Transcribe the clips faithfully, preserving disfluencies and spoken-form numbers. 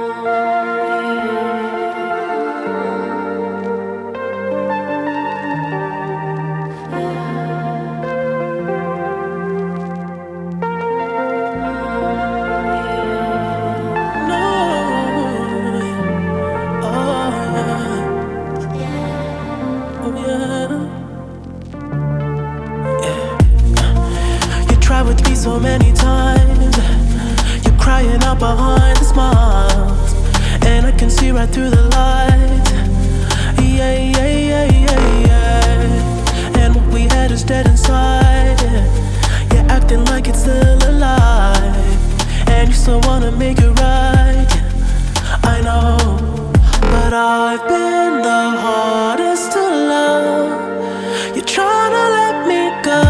With me so many times, you're crying out behind the smiles, and I can see right through the light. Yeah, yeah, yeah, yeah, yeah. And what we had is dead inside. Yeah. You're acting like it's still alive, and you still wanna make it right. I know, but I've been the hardest to love. You're trying to let me go.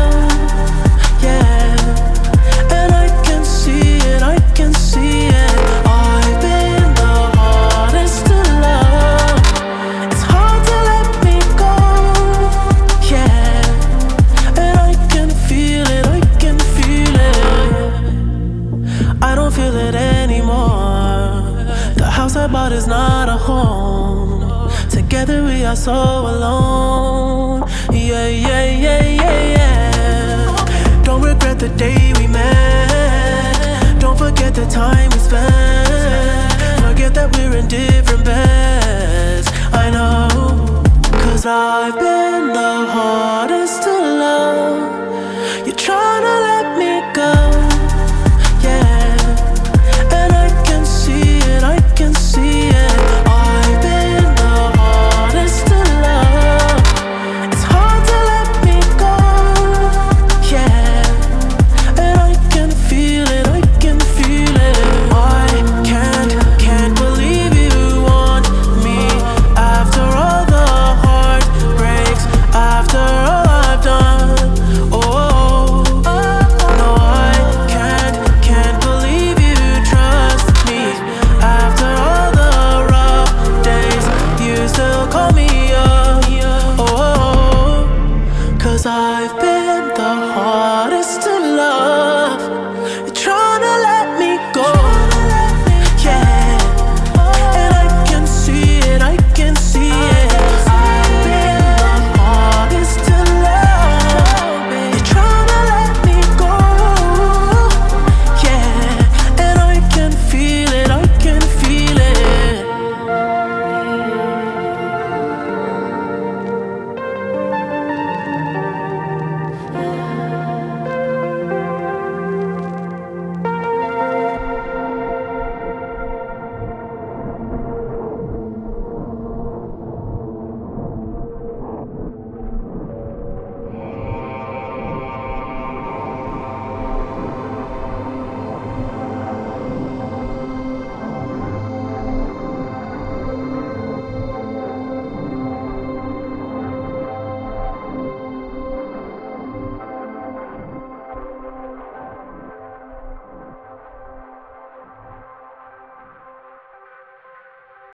But it's not a home. Together we are so alone. Yeah, yeah, yeah, yeah, yeah. Don't regret the day we met. Don't forget the time we spent.